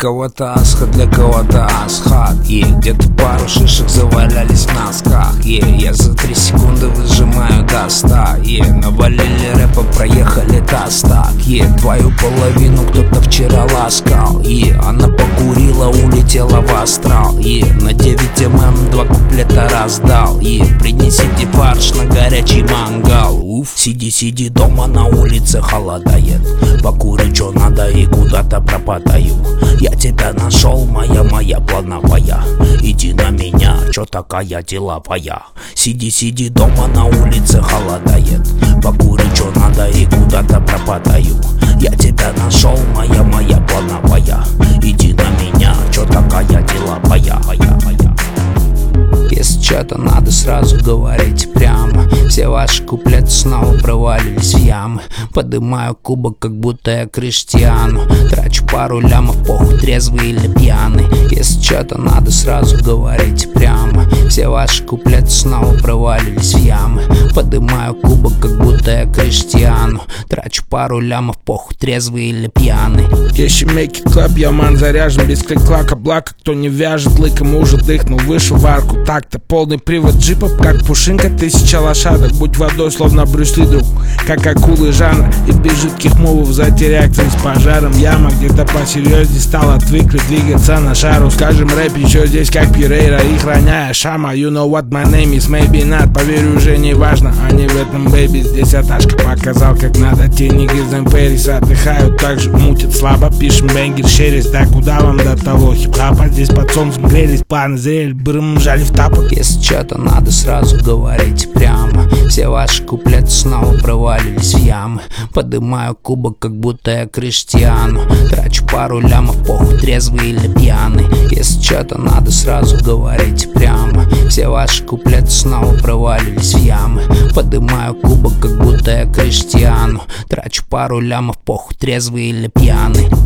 кого-то Асха, для кого-то Асхат. Где-то пару шишек завалялись в носках. Я за 3 секунды выжимаю до 100. Навалили рэпа, проехали до 100. Твою половину кто-то вчера ласкал. Она покурила, улетела в астрал. На 9 ММ 2 куплета раздал. Принесите фарш на горячий мангал. Сиди дома, на улице холодает. Покури, чё надо, и куда-то пропадаю. Я тебя нашел, моя плановая. Иди на меня, чё такая деловая. Сиди дома, на улице холодает. Покури, чё надо, и куда-то пропадаю. Я тебя нашел, моя плановая. Иди на меня, чё такая деловая. Если что-то надо, сразу говорить прямо. Все ваши куплеты снова провалились в ямы. Подымаю кубок, как будто я Криштиану. Трачу пару лямов, похуй, трезвый или пьяный. Если что-то надо, сразу говорить прямо. Все ваши куплеты снова провалились в ямы. Подымаю кубок, как будто я Криштиану. Трачу пару лямов, похуй, трезвый или пьяный. Если make it clap, я ман заряжен. Без клик-клака, блака, кто не вяжет. Лыком уже дыхнул, вышел в арку. Так-то полный привод джипов, как пушинка, 1000 лошадок. Будь водой, словно Брюс Ли, друг, как акулы жанра. И без жидких мувов зайти реакции с пожаром. Яма где-то посерьезней стала, отвыкли двигаться на шару. Скажем, рэп еще здесь как Пирейра, и храняя шама. You know what my name is, maybe not. Поверю, уже не важно, а не в этом, бэйби. Здесь Аташка показал, как надо. Те нигги из Эмпэриса отдыхают, также мутят слабо. Пишем бенгер, шерсть, да куда вам до того хип-хапа? Здесь под солнцем грелись, планы зрели, брым, жали в тапок. Если что-то надо, сразу говорить прямо. Все ваши куплеты снова провалились в ямы. Подымаю кубок, как будто я Криштиану. Трачу пару лямов, похуй, трезвый или пьяный. Если что-то надо, сразу говорить прямо. Все ваши куплеты снова провалились в ямы. Подымаю кубок, как будто я Криштиану. Трачу пару лямов, похуй, трезвый или пьяный.